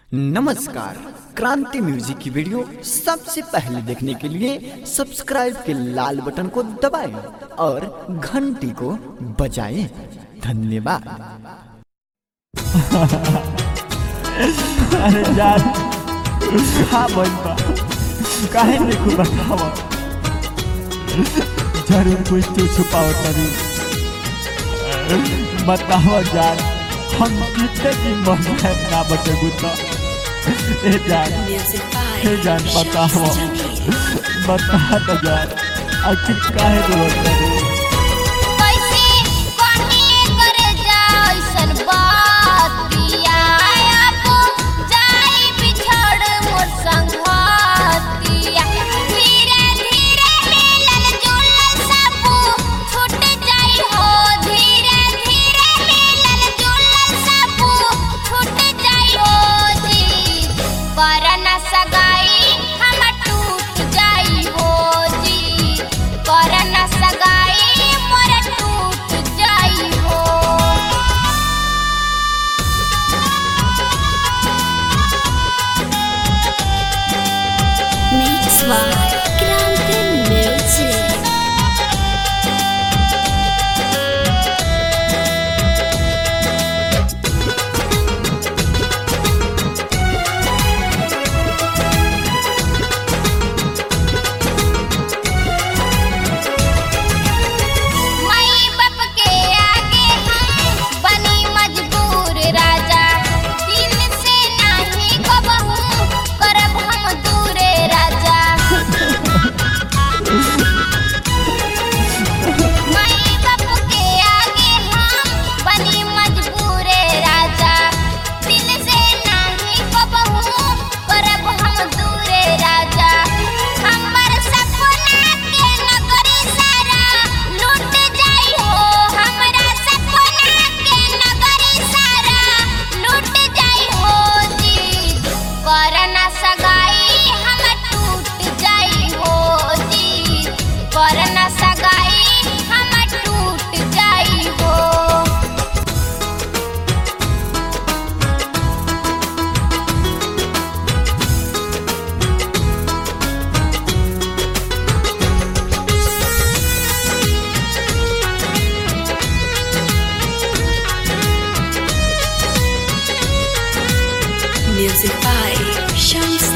नमस्कार। क्रांति म्यूजिक की वीडियो सबसे पहले देखने के लिए सब्सक्राइब के लाल बटन को दबाएं और घंटी को बजाएं। धन्यवाद। अरे यार हाँ बनता काहे नहीं को बतावा जरूर कुछ तो छुपाओ तरी बताओ यार हम कितने दिन मर जाए ना बचे गुता ए जान बताओ बता तो यार आखिर काहे रोता रे क्रांति म्यूजिक। Music by Shams